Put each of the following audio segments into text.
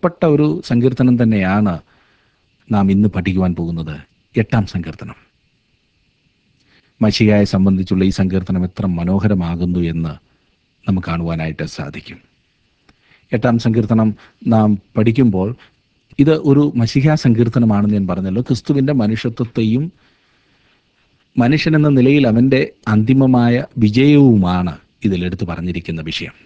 പ്രധാനപ്പെട്ട ഒരു സങ്കീർത്തനം തന്നെയാണ് നാം ഇന്ന് പഠിക്കുവാൻ പോകുന്നത്, 8-ാം സങ്കീർത്തനം. മശിഹായെ സംബന്ധിച്ചുള്ള ഈ സങ്കീർത്തനം എത്ര മനോഹരമാകുന്നു എന്ന് നമുക്ക് കാണുവാനായിട്ട് സാധിക്കും. 8-ാം സങ്കീർത്തനം നാം പഠിക്കുമ്പോൾ ഇത് ഒരു മശിഹാ സങ്കീർത്തനമാണെന്ന് ഞാൻ പറഞ്ഞല്ലോ. ക്രിസ്തുവിൻ്റെ മനുഷ്യത്വത്തെയും മനുഷ്യനെന്ന നിലയിൽ അവൻ്റെ അന്തിമമായ വിജയവുമാണ് ഇതിലെടുത്ത് പറഞ്ഞിരിക്കുന്ന വിഷയം.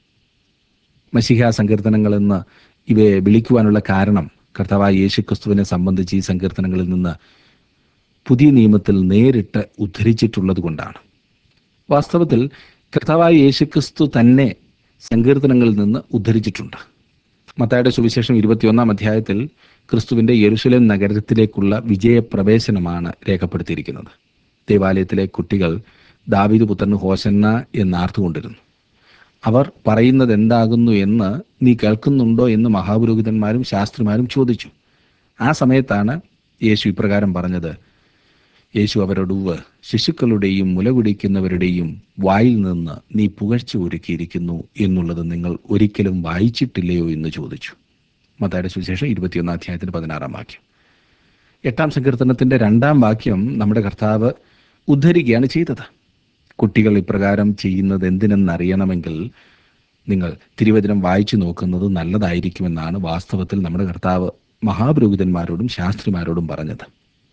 മശിഹാ സങ്കീർത്തനങ്ങളെന്ന് ഇവയെ വിളിക്കുവാനുള്ള കാരണം കർത്താവായ യേശു ക്രിസ്തുവിനെ സംബന്ധിച്ച് ഈ സങ്കീർത്തനങ്ങളിൽ നിന്ന് പുതിയ നിയമത്തിൽ നേരിട്ട് ഉദ്ധരിച്ചിട്ടുള്ളത് കൊണ്ടാണ്. വാസ്തവത്തിൽ കർത്താവായ യേശു ക്രിസ്തു തന്നെ സങ്കീർത്തനങ്ങളിൽ നിന്ന് ഉദ്ധരിച്ചിട്ടുണ്ട്. മത്തായിയുടെ സുവിശേഷം 21-ാം അധ്യായത്തിൽ ക്രിസ്തുവിൻ്റെ യെരുശലേം നഗരത്തിലേക്കുള്ള വിജയപ്രവേശനമാണ് രേഖപ്പെടുത്തിയിരിക്കുന്നത്. ദേവാലയത്തിലെ കുട്ടികൾ ദാവീദ് പുത്രന് ഹോശന്ന എന്നാർത്തുകൊണ്ടിരുന്നു. അവർ പറയുന്നത് എന്താകുന്നു എന്ന് നീ കേൾക്കുന്നുണ്ടോ എന്ന് മഹാപുരോഹിതന്മാരും ശാസ്ത്രിമാരും ചോദിച്ചു. ആ സമയത്താണ് യേശു ഇപ്രകാരം പറഞ്ഞത്. യേശു അവരോട്, ശിശുക്കളുടെയും മുലകുടിക്കുന്നവരുടെയും വായിൽ നിന്ന് നീ പുകഴ്ച ഒരുക്കിയിരിക്കുന്നു എന്നുള്ളത് നിങ്ങൾ ഒരിക്കലും വായിച്ചിട്ടില്ലയോ എന്ന് ചോദിച്ചു. മത്തായിയുടെ സുവിശേഷം 21-ാം അധ്യായത്തിന് 16-ാം വാക്യം. 8-ാം സങ്കീർത്തനത്തിൻ്റെ 2-ാം വാക്യം നമ്മുടെ കർത്താവ് ഉദ്ധരിക്കുകയാണ് ചെയ്തത്. കുട്ടികൾ ഇപ്രകാരം ചെയ്യുന്നത് എന്തിനെന്നറിയണമെങ്കിൽ നിങ്ങൾ തിരുവചനം വായിച്ചു നോക്കുന്നത് നല്ലതായിരിക്കുമെന്നാണ് വാസ്തവത്തിൽ നമ്മുടെ കർത്താവ് മഹാപുരോഹിതന്മാരോടും ശാസ്ത്രിമാരോടും പറഞ്ഞത്.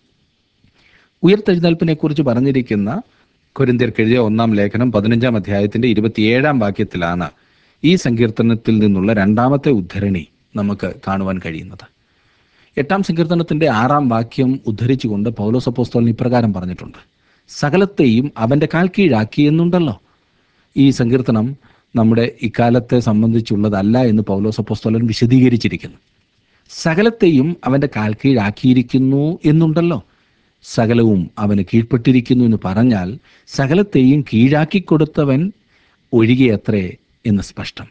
ഉയർത്തെഴുന്നേൽപ്പിനെ കുറിച്ച് പറഞ്ഞിരിക്കുന്ന കൊരിന്ത്യർക്ക് എഴുതിയ 1-ാം ലേഖനം 15-ാം അധ്യായത്തിന്റെ 27-ാം വാക്യത്തിലാണ് ഈ സങ്കീർത്തനത്തിൽ നിന്നുള്ള 2-ാമത്തെ ഉദ്ധരണി നമുക്ക് കാണുവാൻ കഴിയുന്നത്. 8-ാം സങ്കീർത്തനത്തിന്റെ 6-ാം വാക്യം ഉദ്ധരിച്ചുകൊണ്ട് പൗലോസ് അപ്പോസ്തലൻ ഇപ്രകാരം പറഞ്ഞിട്ടുണ്ട്. സകലത്തെയും അവൻ്റെ കാൽ കീഴാക്കി എന്നുണ്ടല്ലോ. ഈ സങ്കീർത്തനം നമ്മുടെ ഇക്കാലത്തെ സംബന്ധിച്ചുള്ളതല്ല എന്ന് പൗലോസ് അപ്പോസ്തലൻ വിശദീകരിച്ചിരിക്കുന്നു. സകലത്തെയും അവൻ്റെ കാൽ കീഴാക്കിയിരിക്കുന്നു എന്നുണ്ടല്ലോ. സകലവും അവന് കീഴ്പ്പെട്ടിരിക്കുന്നു എന്ന് പറഞ്ഞാൽ സകലത്തെയും കീഴാക്കിക്കൊടുത്തവൻ ഒഴികെയത്രേ എന്ന് സ്പഷ്ടം.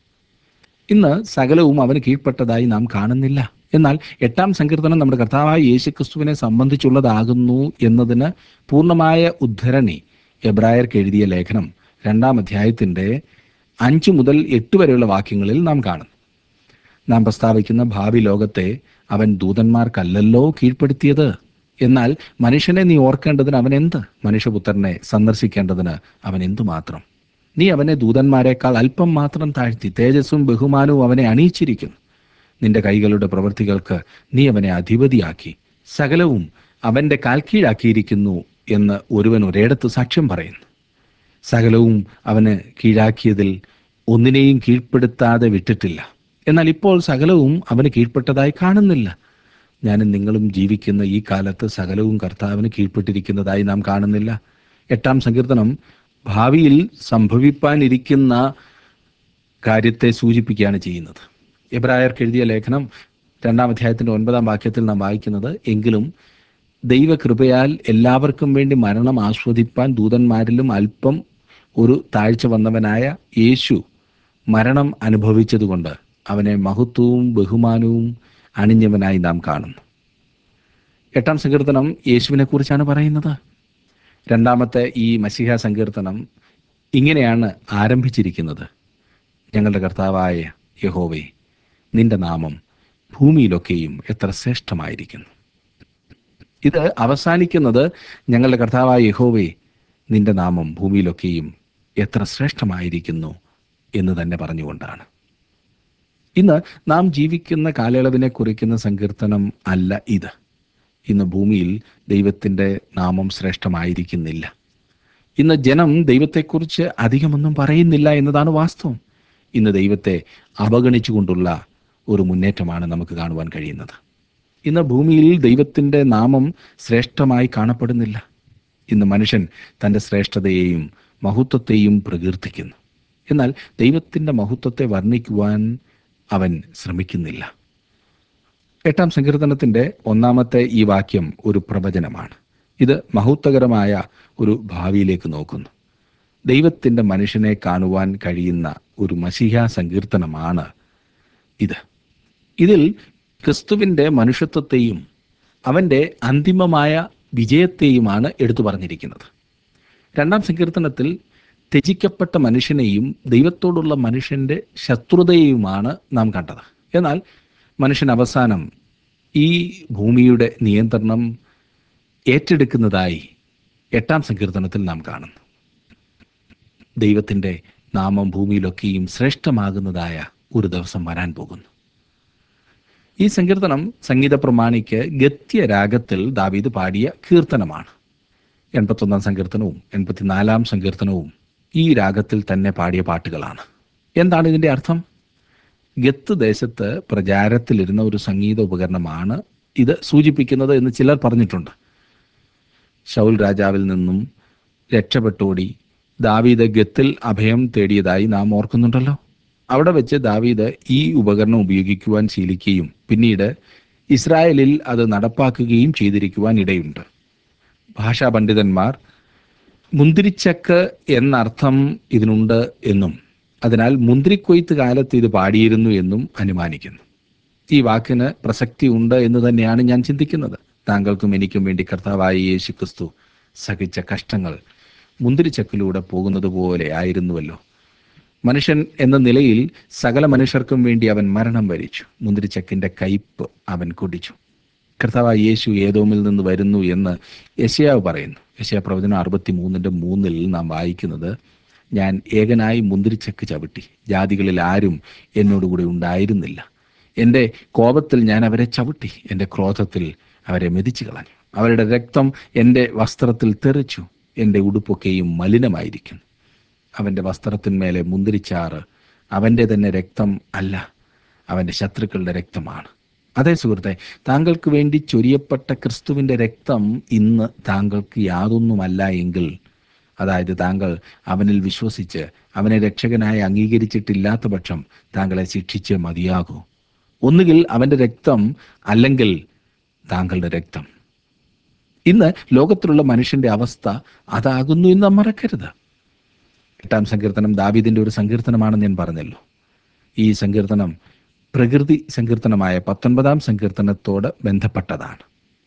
ഇന്ന് സകലവും അവന് കീഴ്പ്പെട്ടതായി നാം കാണുന്നില്ല. എന്നാൽ 8-ാം സങ്കീർത്തനം നമ്മുടെ കർത്താവായ യേശുക്രിസ്തുവിനെ സംബന്ധിച്ചുള്ളതാകുന്നു എന്നതിന് പൂർണ്ണമായ ഉദ്ധരണി എബ്രായർക്ക് എഴുതിയ ലേഖനം 2-ാം അധ്യായത്തിൻ്റെ 5 മുതൽ 8 വരെയുള്ള വാക്യങ്ങളിൽ നാം കാണുന്നു. നാം പ്രസ്താവിക്കുന്ന ഭാവി ലോകത്തെ അവൻ ദൂതന്മാർക്കല്ലല്ലോ കീഴ്പ്പെടുത്തിയത്. എന്നാൽ മനുഷ്യനെ നീ ഓർക്കേണ്ടതിന് അവൻ എന്ത്? മനുഷ്യപുത്രനെ സന്ദർശിക്കേണ്ടതിന് അവൻ എന്തുമാത്രം? നീ അവനെ ദൂതന്മാരെക്കാൾ അല്പം മാത്രം താഴ്ത്തി തേജസ്സും ബഹുമാനവും അവനെ അണിയിച്ചിരിക്കുന്നു. നിന്റെ കൈകളുടെ പ്രവൃത്തികൾക്ക് നീ അവനെ അധിപതിയാക്കി. സകലവും അവൻ്റെ കാൽ കീഴാക്കിയിരിക്കുന്നു എന്ന് ഒരുവൻ ഒരിടത്ത് സാക്ഷ്യം പറയുന്നു. സകലവും അവന് കീഴാക്കിയതിൽ ഒന്നിനെയും കീഴ്പ്പെടുത്താതെ വിട്ടിട്ടില്ല. എന്നാൽ ഇപ്പോൾ സകലവും അവന് കീഴ്പ്പെട്ടതായി കാണുന്നില്ല. ഞാനും നിങ്ങളും ജീവിക്കുന്ന ഈ കാലത്ത് സകലവും കർത്താവിന് കീഴ്പ്പെട്ടിരിക്കുന്നതായി നാം കാണുന്നില്ല. 8-ാം സങ്കീർത്തനം ഭാവിയിൽ സംഭവിപ്പാനിരിക്കുന്ന കാര്യത്തെ സൂചിപ്പിക്കുകയാണ് ചെയ്യുന്നത്. എബ്രായർക്ക് എഴുതിയ ലേഖനം 2-ാം അധ്യായത്തിൻ്റെ 9-ാം വാക്യത്തിൽ നാം വായിക്കുന്നത്, എങ്കിലും ദൈവകൃപയാൽ എല്ലാവർക്കും വേണ്ടി മരണം ആസ്വദിപ്പാൻ ദൂതന്മാരിലും അല്പം ഒരു താഴ്ച വന്നവനായ യേശു മരണം അനുഭവിച്ചതുകൊണ്ട് അവനെ മഹത്വവും ബഹുമാനവും അണിഞ്ഞവനായി നാം കാണുന്നു. 8-ാം സങ്കീർത്തനം യേശുവിനെ കുറിച്ചാണ് പറയുന്നത്. 2-ാമത്തെ ഈ മശിഹാ സങ്കീർത്തനം ഇങ്ങനെയാണ് ആരംഭിച്ചിരിക്കുന്നത്. ഞങ്ങളുടെ കർത്താവായ യഹോവേ, നിന്റെ നാമം ഭൂമിയിലൊക്കെയും എത്ര ശ്രേഷ്ഠമായിരിക്കുന്നു. ഇത് അവസാനിക്കുന്നത് ഞങ്ങളുടെ കർത്താവായ യഹോവേ, നിന്റെ നാമം ഭൂമിയിലൊക്കെയും എത്ര ശ്രേഷ്ഠമായിരിക്കുന്നു എന്ന് തന്നെ പറഞ്ഞുകൊണ്ടാണ്. ഇന്ന് നാം ജീവിക്കുന്ന കാലയളവിനെ കുറിക്കുന്ന സങ്കീർത്തനം അല്ല ഇത്. ഇന്ന് ഭൂമിയിൽ ദൈവത്തിൻ്റെ നാമം ശ്രേഷ്ഠമായിരിക്കുന്നില്ല. ഇന്ന് ജനം ദൈവത്തെക്കുറിച്ച് അധികമൊന്നും പറയുന്നില്ല എന്നതാണ് വാസ്തവം. ഇന്ന് ദൈവത്തെ അവഗണിച്ചുകൊണ്ടുള്ള ഒരു മുന്നേറ്റമാണ് നമുക്ക് കാണുവാൻ കഴിയുന്നത്. ഇന്ന് ഭൂമിയിൽ ദൈവത്തിൻ്റെ നാമം ശ്രേഷ്ഠമായി കാണപ്പെടുന്നില്ല. ഇന്ന് മനുഷ്യൻ തൻ്റെ ശ്രേഷ്ഠതയെയും മഹത്വത്തെയും പ്രകീർത്തിക്കുന്നു. എന്നാൽ ദൈവത്തിൻ്റെ മഹത്വത്തെ വർണ്ണിക്കുവാൻ അവൻ ശ്രമിക്കുന്നില്ല. 8-ാം സങ്കീർത്തനത്തിൻ്റെ 1-ാമത്തെ ഈ വാക്യം ഒരു പ്രവചനമാണ്. ഇത് മഹത്വകരമായ ഒരു ഭാവിയിലേക്ക് നോക്കുന്നു. ദൈവത്തിൻ്റെ മനുഷ്യനെ കാണുവാൻ കഴിയുന്ന ഒരു മശിഹാ സങ്കീർത്തനമാണ് ഇത്. ഇതിൽ ക്രിസ്തുവിൻ്റെ മനുഷ്യത്വത്തെയും അവൻ്റെ അന്തിമമായ വിജയത്തെയുമാണ് എടുത്തു പറഞ്ഞിരിക്കുന്നത്. 2-ാം സങ്കീർത്തനത്തിൽ ത്യജിക്കപ്പെട്ട മനുഷ്യനെയും ദൈവത്തോടുള്ള മനുഷ്യൻ്റെ ശത്രുതയെയുമാണ് നാം കണ്ടത്. എന്നാൽ മനുഷ്യൻ അവസാനം ഈ ഭൂമിയുടെ നിയന്ത്രണം ഏറ്റെടുക്കുന്നതായി 8-ാം സങ്കീർത്തനത്തിൽ നാം കാണുന്നു. ദൈവത്തിൻ്റെ നാമം ഭൂമിയിലൊക്കെയും ശ്രേഷ്ഠമാകുന്നതായ ഒരു ദിവസം വരാൻ പോകുന്നു. ഈ സങ്കീർത്തനം സംഗീത പ്രമാണിക്ക് ഗദ്യരാഗത്തിൽ ദാവീദ് പാടിയ കീർത്തനമാണ്. 81-ാം സങ്കീർത്തനവും 84-ാം സങ്കീർത്തനവും ഈ രാഗത്തിൽ തന്നെ പാടിയ പാട്ടുകളാണ്. എന്താണ് ഇതിൻ്റെ അർത്ഥം? ഗത്ത് ദേശത്ത് പ്രചാരത്തിലിരുന്ന ഒരു സംഗീത ഉപകരണമാണ് ഇത് സൂചിപ്പിക്കുന്നത് എന്ന് ചിലർ പറഞ്ഞിട്ടുണ്ട്. ശൗൽ രാജാവിൽ നിന്നും രക്ഷപ്പെട്ടോടി ദാവീദ് ഗത്തിൽ അഭയം തേടിയതായി നാം ഓർക്കുന്നുണ്ടല്ലോ. അവിടെ വെച്ച് ദാവീദ് ഈ ഉപകരണം ഉപയോഗിക്കുവാൻ ശീലിക്കുകയും പിന്നീട് ഇസ്രായേലിൽ അത് നടപ്പാക്കുകയും ചെയ്തിരിക്കുവാൻ ഇടയുണ്ട്. ഭാഷാ പണ്ഡിതന്മാർ മുന്തിരിച്ചക്ക് എന്നർത്ഥം ഇതിനുണ്ട് എന്നും അതിനാൽ മുന്തിരിക്കൊയ്ത്ത് കാലത്ത് ഇത് പാടിയിരുന്നു എന്നും അനുമാനിക്കുന്നു. ഈ വാക്കിന് പ്രസക്തി ഉണ്ട് എന്ന് തന്നെയാണ് ഞാൻ ചിന്തിക്കുന്നത്. താങ്കൾക്കും എനിക്കും വേണ്ടി കർത്താവായ യേശു ക്രിസ്തു സഹിച്ച കഷ്ടങ്ങൾ മുന്തിരിച്ചക്കിലൂടെ പോകുന്നത് പോലെ ആയിരുന്നുവല്ലോ. മനുഷ്യൻ എന്ന നിലയിൽ സകല മനുഷ്യർക്കും വേണ്ടി അവൻ മരണം വരിച്ചു. മുന്തിരിച്ചക്കിൻ്റെ കയ്പ് അവൻ കുടിച്ചു. കർത്താവായ യേശു ഏദോമിൽ നിന്ന് വരുന്നു എന്ന് യെശയ്യാവ് പറയുന്നു. യെശയ്യാ പ്രവചനം 63:3 നാം വായിക്കുന്നത്, ഞാൻ ഏകനായി മുന്തിരിച്ചക്ക് ചവിട്ടി, ജാതികളിൽ ആരും എന്നോടുകൂടി ഉണ്ടായിരുന്നില്ല. എൻ്റെ കോപത്തിൽ ഞാൻ അവരെ ചവിട്ടി, എൻ്റെ ക്രോധത്തിൽ അവരെ മെതിച്ചു കളഞ്ഞു. അവരുടെ രക്തം എൻ്റെ വസ്ത്രത്തിൽ തെറിച്ചു, എൻ്റെ ഉടുപ്പൊക്കെയും മലിനമായിരിക്കുന്നു. അവൻ്റെ വസ്ത്രത്തിന്മേലെ മുന്തിരിച്ചാറ് അവൻ്റെ തന്നെ രക്തം അല്ല, അവൻ്റെ ശത്രുക്കളുടെ രക്തമാണ്. അതേ സുഹൃത്തെ, താങ്കൾക്ക് വേണ്ടി ചൊരിയപ്പെട്ട ക്രിസ്തുവിൻ്റെ രക്തം ഇന്ന് താങ്കൾക്ക് യാതൊന്നുമല്ല എങ്കിൽ, അതായത് താങ്കൾ അവനിൽ വിശ്വസിച്ച് അവനെ രക്ഷകനായി അംഗീകരിച്ചിട്ടില്ലാത്ത പക്ഷം താങ്കളെ ശിക്ഷിച്ച് മതിയാകൂ. ഒന്നുകിൽ അവൻ്റെ രക്തം, അല്ലെങ്കിൽ താങ്കളുടെ രക്തം. ഇന്ന് ലോകത്തിലുള്ള മനുഷ്യൻ്റെ അവസ്ഥ അതാകുന്നു എന്ന് നാം മറക്കരുത്. 8-ാം സങ്കീർത്തനം ദാവീദിൻ്റെ ഒരു സങ്കീർത്തനമാണെന്ന് ഞാൻ പറഞ്ഞല്ലോ. ഈ സങ്കീർത്തനം പ്രകൃതി സങ്കീർത്തനമായ 19-ാം സങ്കീർത്തനത്തോട് ബന്ധപ്പെട്ടതാണ്.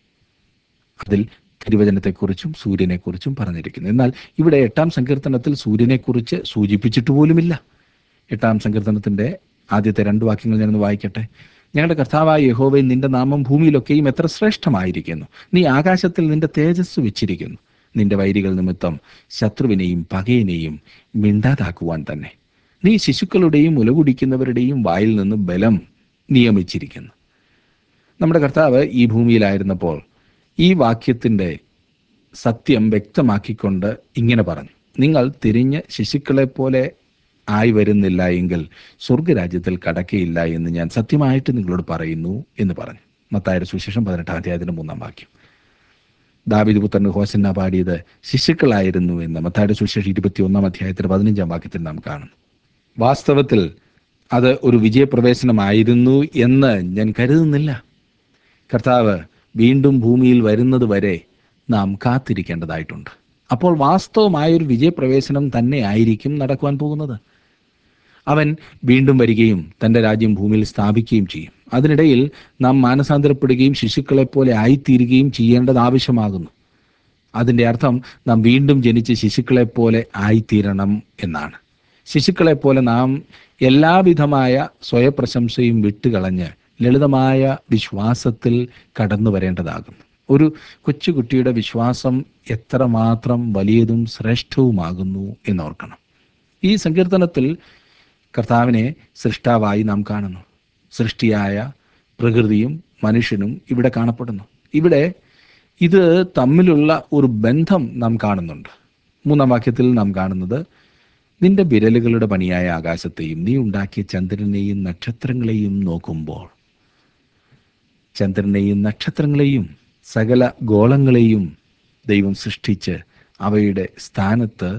അതിൽ തിരുവചനത്തെക്കുറിച്ചും സൂര്യനെക്കുറിച്ചും പറഞ്ഞിരിക്കുന്നു. എന്നാൽ ഇവിടെ 8-ാം സങ്കീർത്തനത്തിൽ സൂര്യനെക്കുറിച്ച് സൂചിപ്പിച്ചിട്ട് പോലുമില്ല. 8-ാം സങ്കീർത്തനത്തിൻ്റെ ആദ്യത്തെ 2 വാക്യങ്ങൾ ഞാനൊന്ന് വായിക്കട്ടെ. ഞങ്ങളുടെ കർത്താവായ യഹോവേ, നിന്റെ നാമം ഭൂമിയിലൊക്കെയും എത്ര ശ്രേഷ്ഠമായിരിക്കുന്നു. നീ ആകാശത്തിൽ നിന്റെ തേജസ് വെച്ചിരിക്കുന്നു. നിന്റെ വൈരികൾ നിമിത്തം ശത്രുവിനെയും പകയനെയും മിണ്ടാതാക്കുവാൻ തന്നെ നീ ശിശുക്കളുടെയും മുലകുടിക്കുന്നവരുടെയും വായിൽ നിന്ന് ബലം നിയമിച്ചിരിക്കുന്നു. നമ്മുടെ കർത്താവ് ഈ ഭൂമിയിലായിരുന്നപ്പോൾ ഈ വാക്യത്തിൻ്റെ സത്യം വ്യക്തമാക്കിക്കൊണ്ട് ഇങ്ങനെ പറഞ്ഞു, നിങ്ങൾ തിരിഞ്ഞ് ശിശുക്കളെപ്പോലെ ആയി വരുന്നില്ല എങ്കിൽ സ്വർഗരാജ്യത്തിൽ കടക്കയില്ല എന്ന് ഞാൻ സത്യമായിട്ട് നിങ്ങളോട് പറയുന്നു എന്ന് പറഞ്ഞു. മത്തായിയുടെ സുവിശേഷം 18-ാം അധ്യായത്തിൻ്റെ 3-ാം വാക്യം. ദാവീദ് പുത്രന് ഹോസന്ന പാടിയത് ശിശുക്കളായിരുന്നു എന്ന് മത്തായിയുടെ സുവിശേഷം 21-ാം അധ്യായത്തിൻ്റെ 15-ാം വാക്യത്തിൽ നാം കാണുന്നു. വാസ്തവത്തിൽ അത് ഒരു വിജയപ്രവേശനമായിരുന്നു എന്ന് ഞാൻ കരുതുന്നില്ല. കർത്താവ് വീണ്ടും ഭൂമിയിൽ വരുന്നത് വരെ നാം കാത്തിരിക്കേണ്ടതായിട്ടുണ്ട്. അപ്പോൾ വാസ്തവമായൊരു വിജയപ്രവേശനം തന്നെ ആയിരിക്കും നടക്കുവാൻ പോകുന്നത്. അവൻ വീണ്ടും വരികയും തൻ്റെ രാജ്യം ഭൂമിയിൽ സ്ഥാപിക്കുകയും ചെയ്യും. അതിനിടയിൽ നാം മാനസാന്തരപ്പെടുകയും ശിശുക്കളെപ്പോലെ ആയിത്തീരുകയും ചെയ്യേണ്ടത് ആവശ്യമാകുന്നു. അതിൻ്റെ അർത്ഥം നാം വീണ്ടും ജനിച്ച് ശിശുക്കളെപ്പോലെ ആയിത്തീരണം എന്നാണ്. ശിശുക്കളെപ്പോലെ നാം എല്ലാവിധമായ സ്വയപ്രശംസയും വിട്ടുകളഞ്ഞ് ലളിതമായ വിശ്വാസത്തിൽ കടന്നു വരേണ്ടതാകുന്നു. ഒരു കൊച്ചുകുട്ടിയുടെ വിശ്വാസം എത്രമാത്രം വലിയതും ശ്രേഷ്ഠവുമാകുന്നു എന്നോർക്കണം. ഈ സങ്കീർത്തനത്തിൽ കർത്താവിനെ സൃഷ്ടാവായി നാം കാണുന്നു. സൃഷ്ടിയായ പ്രകൃതിയും മനുഷ്യനും ഇവിടെ കാണപ്പെടുന്നു. ഇവിടെ ഇത് തമ്മിലുള്ള ഒരു ബന്ധം നാം കാണുന്നുണ്ട്. 3-ാം വാക്യത്തിൽ നാം കാണുന്നത്, നിന്റെ വിരലുകളുടെ പണിയായ ആകാശത്തെയും നീ ഉണ്ടാക്കിയ ചന്ദ്രനെയും നക്ഷത്രങ്ങളെയും നോക്കുമ്പോൾ, ചന്ദ്രനെയും നക്ഷത്രങ്ങളെയും സകല ഗോളങ്ങളെയും ദൈവം സൃഷ്ടിച്ച് അവയുടെ സ്ഥാനത്ത്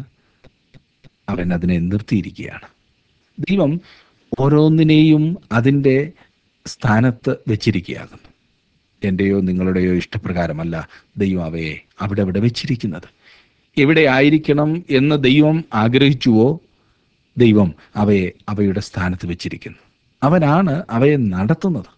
അവൻ അതിനെ നിർത്തിയിരിക്കുകയാണ്. ദൈവം ഓരോന്നിനെയും അതിൻ്റെ സ്ഥാനത്ത് വെച്ചിരിക്കുകയാകുന്നു. എൻ്റെയോ നിങ്ങളുടെയോ ഇഷ്ടപ്രകാരമല്ല ദൈവം അവയെ അവിടെ അവിടെ വെച്ചിരിക്കുന്നത്. എവിടെ ആയിരിക്കണം എന്ന് ദൈവം ആഗ്രഹിച്ചുവോ, ദൈവം അവയെ അവയുടെ സ്ഥാനത്ത് വെച്ചിരിക്കുന്നു. അവനാണ് അവയെ നടത്തുന്നത്.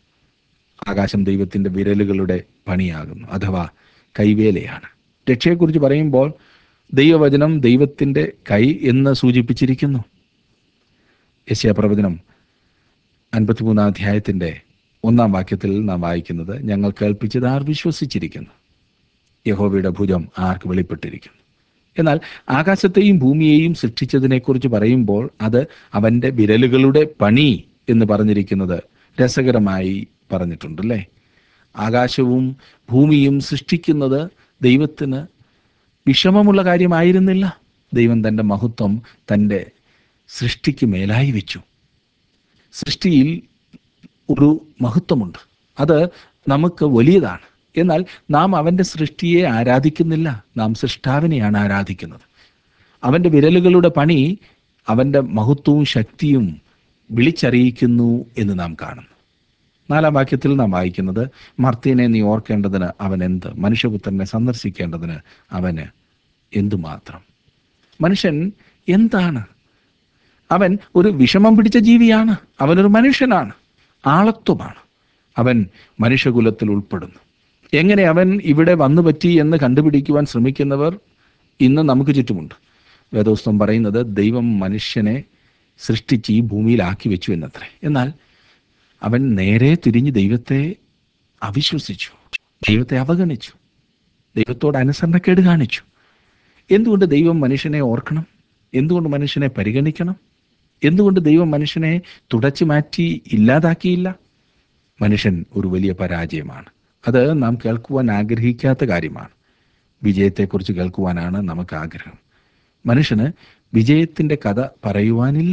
ആകാശം ദൈവത്തിൻ്റെ വിരലുകളുടെ പണിയാകുന്നു, അഥവാ കൈവേലയാണ്. രക്ഷയെക്കുറിച്ച് പറയുമ്പോൾ ദൈവവചനം ദൈവത്തിൻ്റെ കൈ എന്ന് സൂചിപ്പിച്ചിരിക്കുന്നു. യെശയ്യാ പ്രവചനം 53-ാം അധ്യായത്തിൻ്റെ 1-ാം വാക്യത്തിൽ നാം വായിക്കുന്നത്, ഞങ്ങൾ കേൾപ്പിച്ചത് ആർ വിശ്വസിച്ചിരിക്കുന്നു, യഹോവയുടെ ഭുജം ആർക്ക് വെളിപ്പെട്ടിരിക്കുന്നു. എന്നാൽ ആകാശത്തെയും ഭൂമിയെയും സൃഷ്ടിച്ചതിനെക്കുറിച്ച് പറയുമ്പോൾ അത് അവൻ്റെ വിരലുകളുടെ പണി എന്ന് പറഞ്ഞിരിക്കുന്നത് രസകരമായി പറഞ്ഞിട്ടുണ്ടല്ലേ. ആകാശവും ഭൂമിയും സൃഷ്ടിക്കുന്നത് ദൈവത്തിന് വിഷമമുള്ള കാര്യമായിരുന്നില്ല. ദൈവം തൻ്റെ മഹത്വം തൻ്റെ സൃഷ്ടിക്ക് മേലായി വെച്ചു. സൃഷ്ടിയിൽ ഒരു മഹത്വമുണ്ട്, അത് നമുക്ക് വലിയതാണ്. എന്നാൽ നാം അവൻ്റെ സൃഷ്ടിയെ ആരാധിക്കുന്നില്ല, നാം സൃഷ്ടാവിനെയാണ് ആരാധിക്കുന്നത്. അവൻ്റെ വിരലുകളുടെ പണി അവൻ്റെ മഹത്വവും ശക്തിയും വിളിച്ചറിയിക്കുന്നു എന്ന് നാം കാണുന്നു. 4-ാം വാക്യത്തിൽ നാം വായിക്കുന്നത്, മർത്യനെ നീ ഓർക്കേണ്ടതിന് അവൻ എന്ത്, മനുഷ്യപുത്രനെ സന്ദർശിക്കേണ്ടതിന് അവന് എന്തുമാത്രം. മനുഷ്യൻ എന്താണ്? അവൻ ഒരു വിഷമം പിടിച്ച ജീവിയാണ്. അവനൊരു മനുഷ്യനാണ്, ആളത്വമാണ്. അവൻ മനുഷ്യകുലത്തിൽ ഉൾപ്പെടുന്നു. എങ്ങനെ അവൻ ഇവിടെ വന്നു പറ്റി എന്ന് കണ്ടുപിടിക്കുവാൻ ശ്രമിക്കുന്നവർ ഇന്ന് നമുക്ക് ചുറ്റുമുണ്ട്. വേദോസ്തം പറയുന്നത് ദൈവം മനുഷ്യനെ സൃഷ്ടിച്ച് ഈ ഭൂമിയിലാക്കി വെച്ചു എന്നത്രേ. എന്നാൽ അവൻ നേരെ തിരിഞ്ഞ് ദൈവത്തെ അവിശ്വസിച്ചു, ദൈവത്തെ അവഗണിച്ചു, ദൈവത്തോട് അനുസരണക്കേട് കാണിച്ചു. എന്തുകൊണ്ട് ദൈവം മനുഷ്യനെ ഓർക്കണം? എന്തുകൊണ്ട് മനുഷ്യനെ പരിഗണിക്കണം? എന്തുകൊണ്ട് ദൈവം മനുഷ്യനെ തുടച്ചു മാറ്റി ഇല്ലാതാക്കിയില്ല? മനുഷ്യൻ ഒരു വലിയ പരാജയമാണ്. അത് നാം കേൾക്കുവാൻ ആഗ്രഹിക്കാത്ത കാര്യമാണ്. വിജയത്തെക്കുറിച്ച് കേൾക്കുവാനാണ് നമുക്ക് ആഗ്രഹം. മനുഷ്യന് വിജയത്തിൻ്റെ കഥ പറയുവാനില്ല.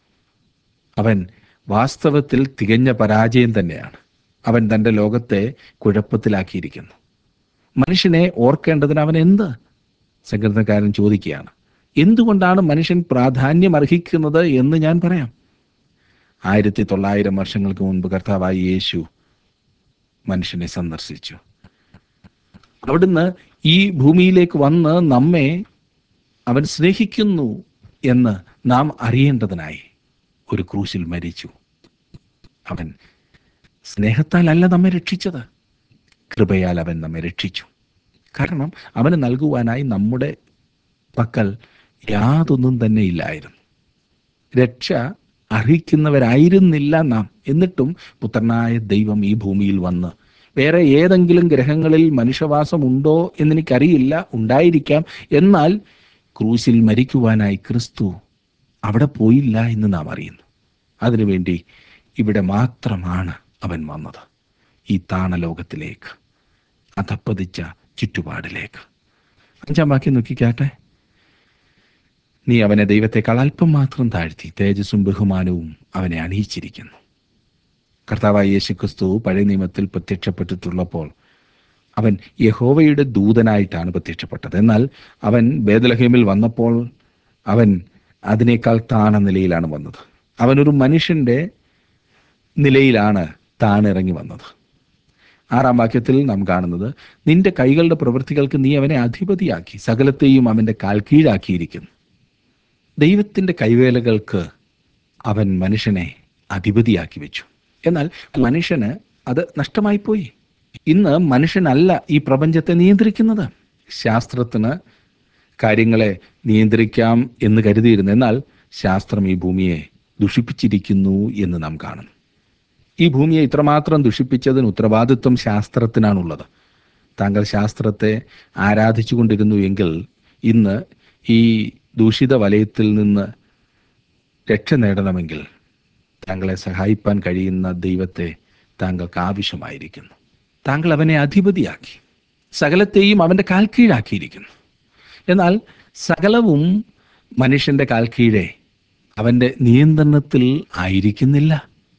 അവൻ വാസ്തവത്തിൽ തികഞ്ഞ പരാജയം തന്നെയാണ്. അവൻ തൻ്റെ ലോകത്തെ കുഴപ്പത്തിലാക്കിയിരിക്കുന്നു. മനുഷ്യനെ ഓർക്കേണ്ടതിന് അവൻ എന്ത്? സങ്കീർത്തനക്കാരൻ ചോദിക്കുകയാണ്, എന്തുകൊണ്ടാണ് മനുഷ്യൻ പ്രാധാന്യം അർഹിക്കുന്നത് എന്ന് ഞാൻ പറയാം. 1900 വർഷങ്ങൾക്ക് മുൻപ് കർത്താവായ യേശു മനുഷ്യനെ സന്ദർശിച്ചു. അവിടുന്ന് ഈ ഭൂമിയിലേക്ക് വന്ന് നമ്മെ അവൻ സ്നേഹിക്കുന്നു എന്ന് നാം അറിയേണ്ടതിനായി ഒരു ക്രൂശിൽ മരിച്ചു. അവൻ സ്നേഹത്താലല്ല നമ്മെ രക്ഷിച്ചത്, കൃപയാൽ അവൻ നമ്മെ രക്ഷിച്ചു. കാരണം അവന് നൽകുവാനായി നമ്മുടെ പക്കൽ യാതൊന്നും തന്നെ ഇല്ലായിരുന്നു. രക്ഷ അർഹിക്കുന്നവരായിരുന്നില്ല നാം. എന്നിട്ടും പുത്രനായ ദൈവം ഈ ഭൂമിയിൽ വന്ന്, വേറെ ഏതെങ്കിലും ഗ്രഹങ്ങളിൽ മനുഷ്യവാസം ഉണ്ടോ എന്നെനിക്കറിയില്ല, ഉണ്ടായിരിക്കാം, എന്നാൽ ക്രൂശിൽ മരിക്കുവാനായി ക്രിസ്തു അവിടെ പോയില്ല എന്ന് നാം അറിയുന്നു. അതിനുവേണ്ടി ഇവിടെ മാത്രമാണ് അവൻ വന്നത്, ഈ താണലോകത്തിലേക്ക്, അധപ്പതിച്ച ചുറ്റുപാടിലേക്ക്. 5-ാം വാക്യം നോക്കിക്കാട്ടെ. നീ അവനെ ദൈവത്തെക്കാൾ അല്പം മാത്രം താഴ്ത്തി, തേജസ്സും ബഹുമാനവും അവനെ അണിയിച്ചിരിക്കുന്നു. കർത്താവായ യേശുക്രിസ്തു പഴയ നിയമത്തിൽ പ്രത്യക്ഷപ്പെട്ടിട്ടുള്ളപ്പോൾ അവൻ യഹോവയുടെ ദൂതനായിട്ടാണ് പ്രത്യക്ഷപ്പെട്ടത്. എന്നാൽ അവൻ ബേത്ലഹേമിൽ വന്നപ്പോൾ അവൻ അതിനേക്കാൾ താണ നിലയിലാണ് വന്നത്. അവനൊരു മനുഷ്യൻ്റെ നിലയിലാണ് താണിറങ്ങി വന്നത്. 6-ാം വാക്യത്തിൽ നാം കാണുന്നത്, നിന്റെ കൈകളുടെ പ്രവൃത്തികൾക്ക് നീ അവനെ അധിപതിയാക്കി, സകലത്തെയും അവൻ്റെ കാൽ കീഴാക്കിയിരിക്കുന്നു. ദൈവത്തിൻ്റെ കൈവേലകൾക്ക് അവൻ മനുഷ്യനെ അധിപതിയാക്കി വെച്ചു. എന്നാൽ മനുഷ്യന് അത് നഷ്ടമായി പോയി. ഇന്ന് മനുഷ്യനല്ല ഈ പ്രപഞ്ചത്തെ നിയന്ത്രിക്കുന്നത്. ശാസ്ത്രത്തിന് കാര്യങ്ങളെ നിയന്ത്രിക്കാം എന്ന് കരുതിയിരുന്നു. എന്നാൽ ശാസ്ത്രം ഈ ഭൂമിയെ ദുഷിപ്പിച്ചിരിക്കുന്നു എന്ന് നാം കാണുന്നു. ഈ ഭൂമിയെ ഇത്രമാത്രം ദുഷിപ്പിച്ചതിന് ഉത്തരവാദിത്വം ശാസ്ത്രത്തിനാണുള്ളത്. താങ്കൾ ശാസ്ത്രത്തെ ആരാധിച്ചു കൊണ്ടിരുന്നു എങ്കിൽ ഇന്ന് ഈ ദൂഷിത വലയത്തിൽ നിന്ന് രക്ഷ നേടണമെങ്കിൽ താങ്കളെ സഹായിപ്പാൻ കഴിയുന്ന ദൈവത്തെ താങ്കൾക്ക് ആവശ്യമായിരിക്കുന്നു. താങ്കൾ അവനെ അധിപതിയാക്കി, സകലത്തെയും അവൻ്റെ കാൽ കീഴാക്കിയിരിക്കുന്നു. എന്നാൽ സകലവും മനുഷ്യൻ്റെ കാൽ കീഴെ അവൻ്റെ നിയന്ത്രണത്തിൽ ആയിരിക്കുന്നില്ല.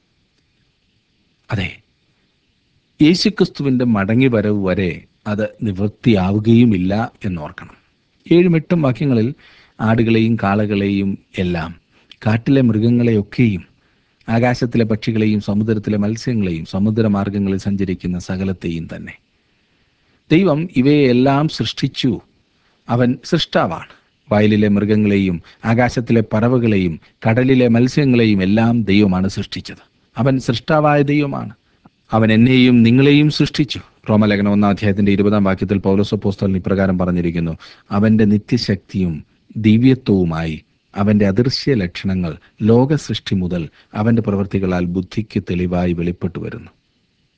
അതെ, യേശുക്രിസ്തുവിൻ്റെ മടങ്ങി വരവ് വരെ അത് നിവൃത്തിയാവുകയുമില്ല എന്നോർക്കണം. 7-ഉം 8-ഉം വാക്യങ്ങളിൽ ആടുകളെയും കാളകളെയും എല്ലാം, കാട്ടിലെ മൃഗങ്ങളെയൊക്കെയും, ആകാശത്തിലെ പക്ഷികളെയും സമുദ്രത്തിലെ മത്സ്യങ്ങളെയും സമുദ്രമാർഗങ്ങളിൽ സഞ്ചരിക്കുന്ന സകലത്തെയും തന്നെ. ദൈവം ഇവയെല്ലാം സൃഷ്ടിച്ചു. അവൻ സൃഷ്ടാവാണ്. വയലിലെ മൃഗങ്ങളെയും ആകാശത്തിലെ പറവകളെയും കടലിലെ മത്സ്യങ്ങളെയും എല്ലാം ദൈവമാണ് സൃഷ്ടിച്ചത്. അവൻ സൃഷ്ടാവായ ദൈവമാണ്. അവൻ എന്നെയും നിങ്ങളെയും സൃഷ്ടിച്ചു. റോമലേഖനം 1-ാം അധ്യായത്തിന്റെ 20-ാം വാക്യത്തിൽ പൗലോസ് അപ്പോസ്തലൻ ഇപ്രകാരം പറഞ്ഞിരിക്കുന്നു, അവന്റെ നിത്യശക്തിയും ദിവ്യത്വവുമായി അവന്റെ അദൃശ്യ ലക്ഷണങ്ങൾ ലോക സൃഷ്ടി മുതൽ അവന്റെ പ്രവൃത്തികളാൽ ബുദ്ധിക്ക് തെളിവായി വെളിപ്പെട്ടു വരുന്നു.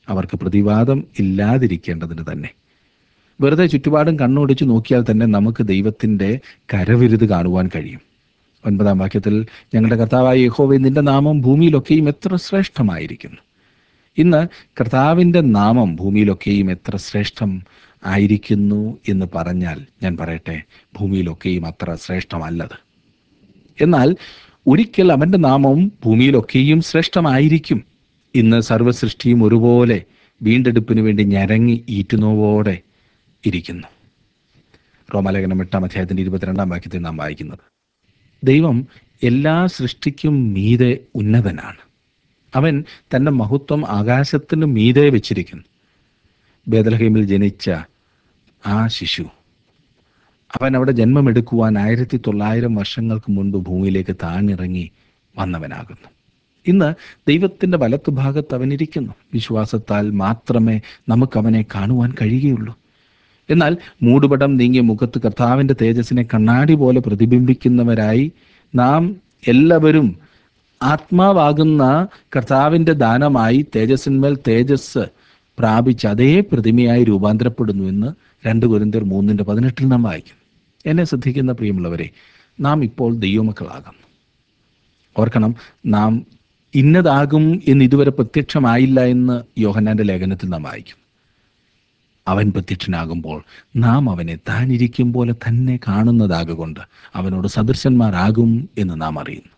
അവർക്ക് പ്രതിവാദം ഇല്ലാതിരിക്കേണ്ടതിന് തന്നെ. വെറുതെ ചുറ്റുപാടും കണ്ണോടിച്ചു നോക്കിയാൽ തന്നെ നമുക്ക് ദൈവത്തിൻ്റെ കരവിരുത് കാണുവാൻ കഴിയും. 9-ാം വാക്യത്തിൽ, ഞങ്ങളുടെ കർത്താവായ യഹോവേ, നിന്റെ നാമം ഭൂമിയിലൊക്കെയും എത്ര ശ്രേഷ്ഠമായിരിക്കുന്നു. ഇന്ന് കർത്താവിൻ്റെ നാമം ഭൂമിയിലൊക്കെയും എത്ര ശ്രേഷ്ഠം ആയിരിക്കുന്നു എന്ന് പറഞ്ഞാൽ, ഞാൻ പറയട്ടെ, ഭൂമിയിലൊക്കെയും അത്ര ശ്രേഷ്ഠമല്ലത്. എന്നാൽ ഒരിക്കൽ അവൻ്റെ നാമം ഭൂമിയിലൊക്കെയും ശ്രേഷ്ഠമായിരിക്കും. ഇന്ന് സർവ്വസൃഷ്ടിയും ഒരുപോലെ വീണ്ടെടുപ്പിന് വേണ്ടി ഞരങ്ങി ഈറ്റുനോവോടെ ഇരിക്കുന്നു. റോമാലേഖനം 8-ാം അധ്യായത്തിൻ്റെ 22-ാം വാക്യത്തിൽ നാം വായിക്കുന്നത്, ദൈവം എല്ലാ സൃഷ്ടിക്കും മീതെ ഉന്നതനാണ്. അവൻ തൻ്റെ മഹത്വം ആകാശത്തിന് മീതെ വെച്ചിരിക്കുന്നു. ബേത്ലഹേമിൽ ജനിച്ച ആ ശിശു, അവൻ അവിടെ ജന്മമെടുക്കുവാൻ 1900 വർഷങ്ങൾക്ക് മുൻപ് ഭൂമിയിലേക്ക് താണിറങ്ങി വന്നവനാകുന്നു. ഇന്ന് ദൈവത്തിൻ്റെ വലത്തുഭാഗത്ത് അവനിരിക്കുന്നു. വിശ്വാസത്താൽ മാത്രമേ നമുക്കവനെ കാണുവാൻ കഴിയുകയുള്ളൂ. എന്നാൽ മൂടുപടം നീങ്ങിയ മുഖത്ത് കർത്താവിൻ്റെ തേജസ്സിനെ കണ്ണാടി പോലെ പ്രതിബിംബിക്കുന്നവരായി നാം എല്ലാവരും ആത്മാവാകുന്ന കർത്താവിൻ്റെ ദാനമായി തേജസ്സിന്മേൽ തേജസ് പ്രാപിച്ച് അതേ പ്രതിമയായി രൂപാന്തരപ്പെടുന്നു എന്ന് 2 കൊരിന്ത്യർ 3:18 നാം വായിക്കും. എന്നെ ശ്രദ്ധിക്കുന്ന പ്രിയമുള്ളവരെ, നാം ഇപ്പോൾ ദൈവമക്കളാകും. ഓർക്കണം, നാം ഇന്നതാകും എന്ന് ഇതുവരെ പ്രത്യക്ഷമായില്ല എന്ന് യോഹന്നാന്റെ ലേഖനത്തിൽ നാം വായിക്കും. അവൻ പ്രത്യക്ഷനാകുമ്പോൾ നാം അവനെ താനിരിക്കും പോലെ തന്നെ കാണുന്നതാകൊണ്ട് അവനോട് സദൃശന്മാരാകും എന്ന് നാം അറിയുന്നു.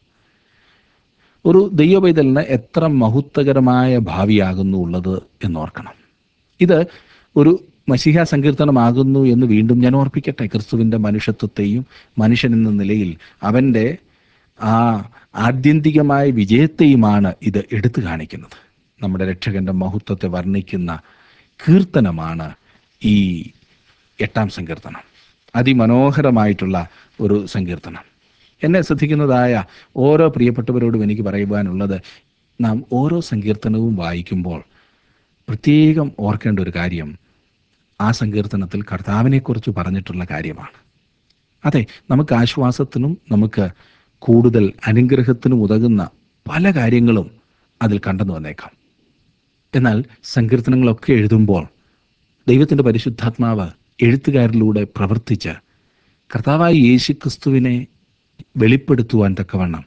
ഒരു ദൈവപൈതലിന് എത്ര മഹത്വകരമായ ഭാവിയാകുന്നു ഉള്ളത് എന്നോർക്കണം. ഇത് ഒരു മശീഹ സങ്കീർത്തനമാകുന്നു എന്ന് വീണ്ടും ഞാൻ ഓർപ്പിക്കട്ടെ. ക്രിസ്തുവിൻ്റെ മനുഷ്യത്വത്തെയും മനുഷ്യൻ എന്ന നിലയിൽ അവൻ്റെ ആ ആത്യന്തികമായ വിജയത്തെയുമാണ് ഇത് എടുത്തു കാണിക്കുന്നത്. നമ്മുടെ രക്ഷകന്റെ മഹത്വത്തെ വർണ്ണിക്കുന്ന കീർത്തനമാണ് ഈ 8-ാം സങ്കീർത്തനം. അതിമനോഹരമായിട്ടുള്ള ഒരു സങ്കീർത്തനം. എന്നെ ശ്രദ്ധിക്കുന്നതായ ഓരോ പ്രിയപ്പെട്ടവരോടും എനിക്ക് പറയുവാനുള്ളത്, നാം ഓരോ സങ്കീർത്തനവും വായിക്കുമ്പോൾ പ്രത്യേകം ഓർക്കേണ്ട ഒരു കാര്യം, ആ സങ്കീർത്തനത്തിൽ കർത്താവിനെക്കുറിച്ച് പറഞ്ഞിട്ടുള്ള കാര്യമാണ്. അതെ, നമുക്ക് ആശ്വാസത്തിനും നമുക്ക് കൂടുതൽ അനുഗ്രഹത്തിനും ഉതകുന്ന പല കാര്യങ്ങളും അതിൽ കണ്ടെന്നു വന്നേക്കാം. എന്നാൽ സങ്കീർത്തനങ്ങളൊക്കെ എഴുതുമ്പോൾ ദൈവത്തിൻ്റെ പരിശുദ്ധാത്മാവ് എഴുത്തുകാരിലൂടെ പ്രവർത്തിച്ച് കർത്താവായ യേശുക്രിസ്തുവിനെ വെളിപ്പെടുത്തുവാൻ തക്കവണ്ണം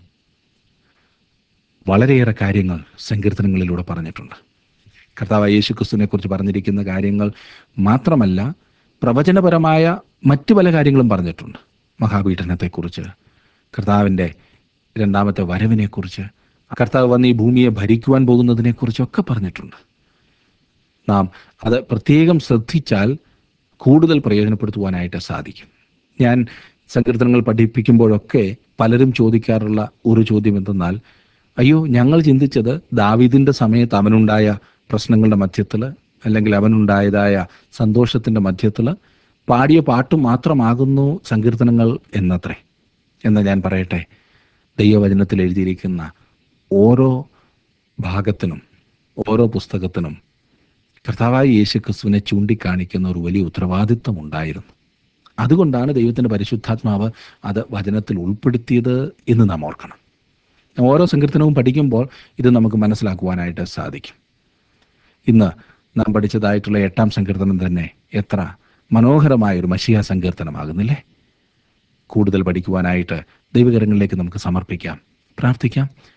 വളരെയേറെ കാര്യങ്ങൾ സങ്കീർത്തനങ്ങളിലൂടെ പറഞ്ഞിട്ടുണ്ട്. കർത്താവായ യേശുക്രിസ്തുവിനെ കുറിച്ച് പറഞ്ഞിരിക്കുന്ന കാര്യങ്ങൾ മാത്രമല്ല, പ്രവചനപരമായ മറ്റു പല കാര്യങ്ങളും പറഞ്ഞിട്ടുണ്ട്. മഹാപീഠനത്തെക്കുറിച്ച്, കർത്താവിൻ്റെ 2ാമത്തെ വരവിനെക്കുറിച്ച്, കർത്താവ് വന്ന് ഈ ഭൂമിയെ ഭരിക്കുവാൻ പോകുന്നതിനെക്കുറിച്ചൊക്കെ പറഞ്ഞിട്ടുണ്ട്. നാം അത് പ്രത്യേകം ശ്രദ്ധിച്ചാൽ കൂടുതൽ പ്രയോജനപ്പെടുത്തുവാനായിട്ട് സാധിക്കും. ഞാൻ സങ്കീർത്തനങ്ങൾ പഠിപ്പിക്കുമ്പോഴൊക്കെ പലരും ചോദിക്കാറുള്ള ഒരു ചോദ്യം എന്തെന്നാൽ, അയ്യോ, ഞങ്ങൾ ചിന്തിച്ചത് ദാവീദിൻ്റെ സമയത്ത് അവനുണ്ടായ പ്രശ്നങ്ങളുടെ മധ്യത്തിൽ, അല്ലെങ്കിൽ അവനുണ്ടായതായ സന്തോഷത്തിൻ്റെ മധ്യത്തിൽ പാടിയ പാട്ട് മാത്രമാകുന്നു സങ്കീർത്തനങ്ങൾ എന്നത്രേ. എന്ന് ഞാൻ പറയട്ടെ, ദൈവവചനത്തിൽ എഴുതിയിരിക്കുന്ന ഓരോ ഭാഗത്തിനും ഓരോ പുസ്തകത്തിനും കർത്താവായ യേശുക്രിസ്തുവിനെ ചൂണ്ടിക്കാണിക്കുന്ന ഒരു വലിയ ഉത്തരവാദിത്വം ഉണ്ടായിരുന്നു. അതുകൊണ്ടാണ് ദൈവത്തിൻ്റെ പരിശുദ്ധാത്മാവ് അത് വചനത്തിൽ ഉൾപ്പെടുത്തിയത് എന്ന് നാം ഓർക്കണം. ഓരോ സങ്കീർത്തനവും പഠിക്കുമ്പോൾ ഇത് നമുക്ക് മനസ്സിലാക്കുവാനായിട്ട് സാധിക്കും. ഇന്ന് നാം പഠിച്ചതായിട്ടുള്ള 8-ാം സങ്കീർത്തനം തന്നെ എത്ര മനോഹരമായൊരു മശീഹ സങ്കീർത്തനമാകുന്നില്ലേ? കൂടുതൽ പഠിക്കുവാനായിട്ട് ദൈവകരങ്ങളിലേക്ക് നമുക്ക് സമർപ്പിക്കാം, പ്രാർത്ഥിക്കാം.